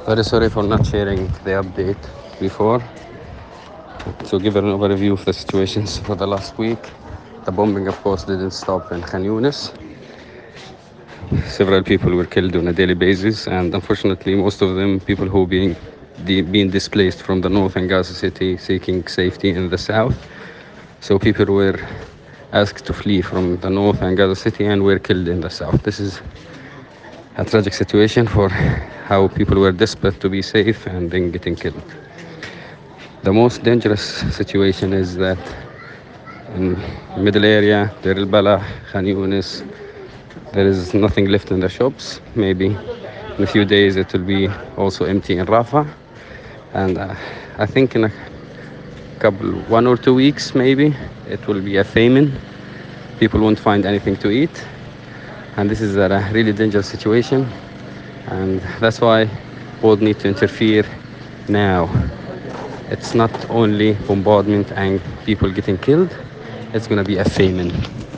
Very sorry for not sharing the update before. To give an overview of the situations for the last week, the bombing, of course, didn't stop in Khan Yunis. Several people were killed on a daily basis, and unfortunately, most of them people who being displaced from the north and Gaza City, seeking safety in the south. So people were asked to flee from the north and Gaza City and were killed in the south. This is a tragic situation for how people were desperate to be safe and then getting killed. The most dangerous situation is that in middle area, Deir al-Balah, Khan Yunis, there is nothing left in the shops. Maybe in a few days it will be also empty in Rafah. And I think in a couple, 1 or 2 weeks maybe, it will be a famine. People won't find anything to eat. And this is a really dangerous situation. And that's why world need to interfere now. It's not only bombardment and people getting killed, it's going to be a famine.